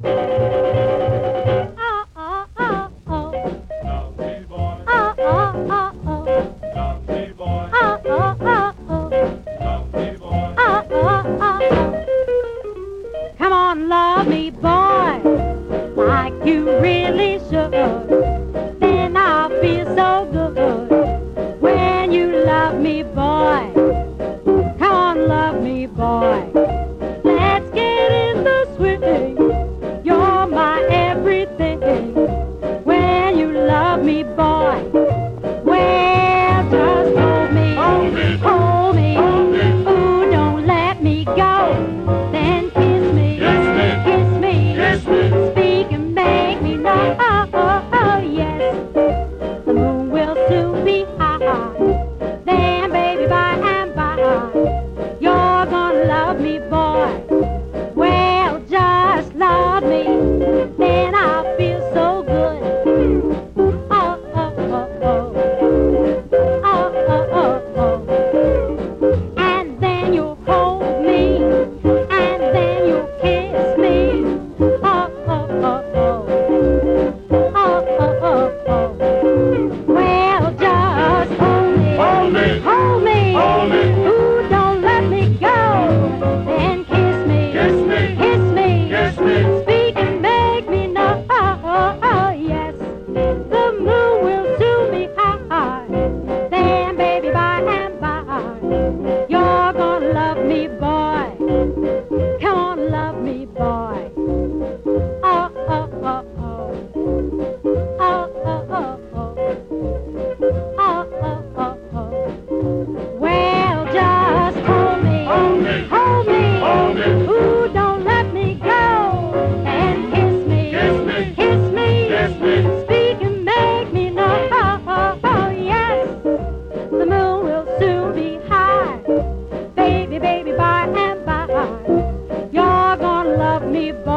Oh, oh, oh, oh. Love me, boy. Oh, oh, oh, oh. Love me, boy. Oh, oh, oh, oh. Love me, boy. Oh, oh, oh, oh. Come on, love me, boy, like you really should. Then I'll feel so good when you love me, boy. Come on, love me, boy. Let's get in the swing. You're my everything. When you love me, boy. Well, just hold me, hold me. Ooh, don't let me go. Then kiss me, kiss me. Speak and make me know. Oh, oh, oh, yes. The moon will soon be high. Then, baby, by and by, you're gonna love me, boy. Well, just love me, then I'll feel so good. Oh, oh, oh, oh. Oh, oh, oh, oh. And then you'll hold me, and then you'll kiss me. Oh, oh, oh, oh. Oh, oh, oh, oh. Well, just hold me, hold me. Ooh, don't let me go. Then kiss me, kiss me. Speak and make me know. Oh, oh, oh, yes. The moon will soon be high. Then, baby, by and by, you're gonna love me, boy. Come on, love me, boy. Oh, oh, oh, oh. Oh, oh, oh, oh. Oh, oh, oh, oh. Well, just hold me, hold me. Ooh, don't let me go. And kiss me, kiss me. Speak and make me know. Oh, oh, oh, yes. The moon will soon be high. Baby, baby, by and by, you're gonna love me, boy.